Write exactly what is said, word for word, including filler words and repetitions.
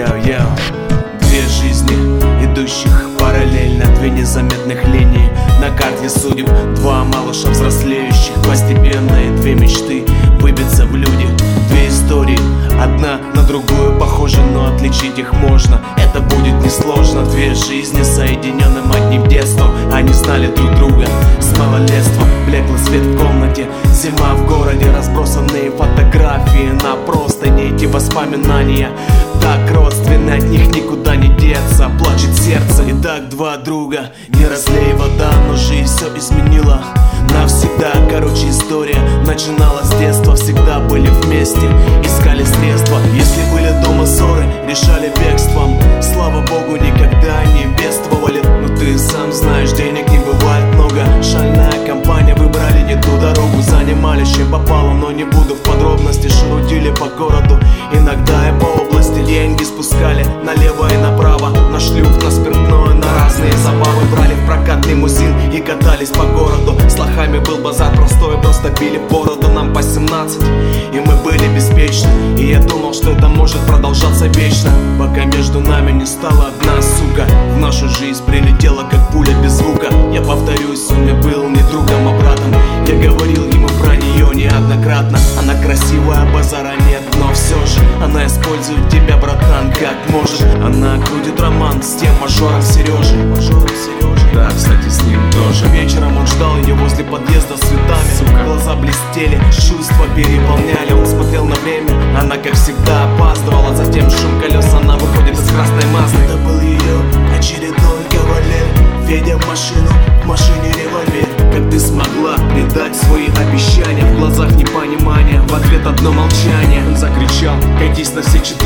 Йоу-йоу. Две жизни, идущих параллельно, две незаметных линии на карте судеб. Два малыша взрослеющих постепенно, и две мечты выбиться в люди. Две истории, одна на другую похожа, но отличить их можно. Это будет несложно. Две жизни, соединенным одним детством. Они знали друг друга с малолетства. Блеклый свет в комнате, зима в городе, разбросанные фотографии на простыне, эти воспоминания так родственны, от них никуда не деться. Плачет сердце, и так два друга. Не разлей вода, но жизнь все изменила навсегда. Короче, история начиналась с детства. Всегда были вместе, искали средства. Если были дома ссоры, решали бегством. Слава богу, никогда не бедствовали. Но ты сам знаешь, денег не бывает много. Шальная компания, выбрали не ту дорогу. Занимались чем попало, но не буду в подробности. Шарудили по городу, иногда и по области. Деньги спускали налево и направо, на шлюх, на спиртное, на разные забавы. Брали в прокат лимузин и катались по городу. С лохами был базар простой, просто пили бороду. Нам по семнадцать, и мы были беспечны. И я думал, что это может продолжаться вечно, пока между нами не стала одна сука. В нашу жизнь прилетела как пуля без звука. Я повторюсь, он мне был не другом, а братом. Я говорил ему про нее неоднократно. Она красивая, базара нет, но все же она использует тебя, братан, как может. Она крутит роман с тем мажором Сережей. Мажором Сережей. Да, кстати, с ним тоже. Вечером он ждал ее возле подъезда с цветами. Сука. Глаза блестели, чувства переполняли. Он смотрел на время, она как всегда опаздывала. Затем шум колес, она выходит из красной Мазды. Это был ее очередной кавалер. Ведя в машину, в машине револьвер. Как ты смогла предать свои обещания? В глазах непонимания, в ответ одно молчание. Он закричал: катись на все четыре.